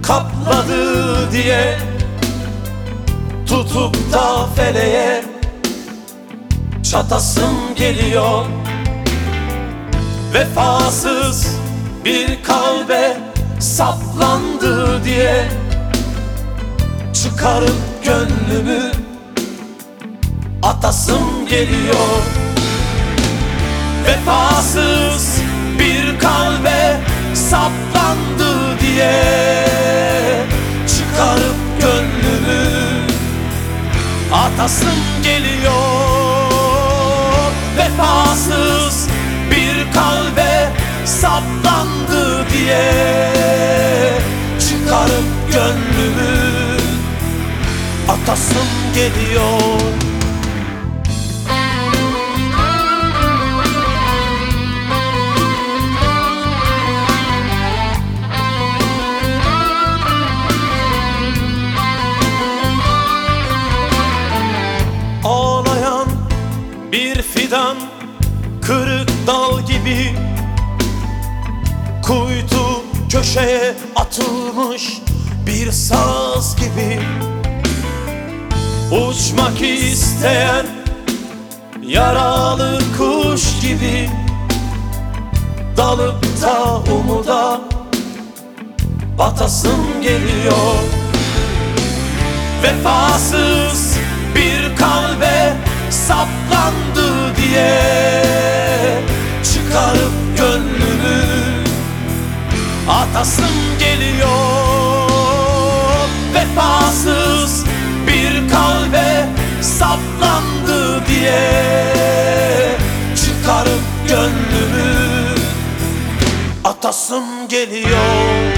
kapladı diye tutup da feleğe çatasım geliyor. Vefasız bir kalbe saplandı diye çıkarıp gönlümü atasım geliyor. Vefasız bir kalbe saplandı diye çıkarıp gönlümü atasım geliyor. Vefasız bir kalbe saplandı diye çıkarıp gönlümü atasım geliyor. Ağlayan bir fidan, kırık dal gibi, kuytu köşeye atılmış bir saz gibi, uçmak isteyen yaralı kuş gibi, dalıp da umuda batasım geliyor. Vefasız bir kalbe saplandı diye çıkarıp gönlümü atasım geliyor. Vefasız bir kalbe saplandı diye çıkarıp gönlümü atasım geliyor.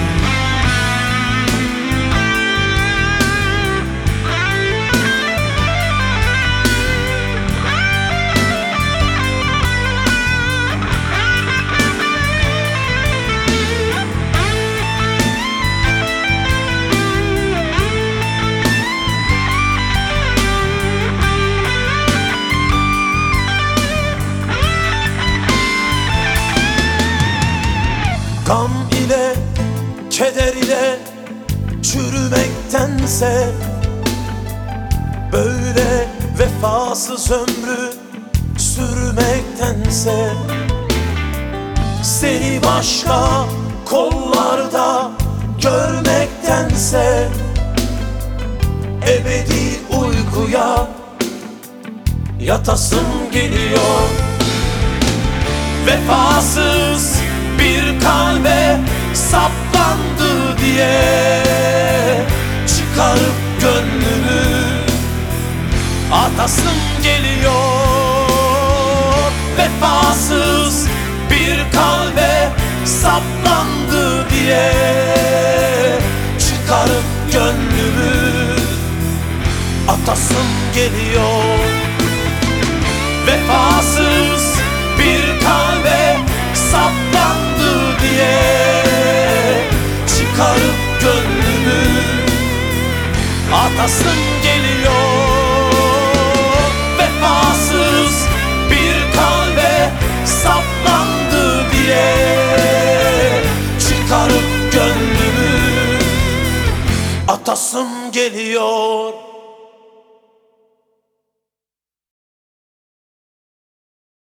Gam ile, keder ile çürümektense böyle vefasız ömrü sürmektense seni başka kollarda görmektense ebedi uykuya yatasım geliyor. Vefasız bir kalbe saplandı diye çıkarıp gönlümü atasım geliyor. Vefasız bir kalbe saplandı diye çıkarıp gönlümü atasım geliyor. Vefasız bir kalbe saplandı diye çıkarıp gönlümü atasım geliyor. Vefasız bir kalbe saplandı diye çıkarıp gönlümü atasım geliyor.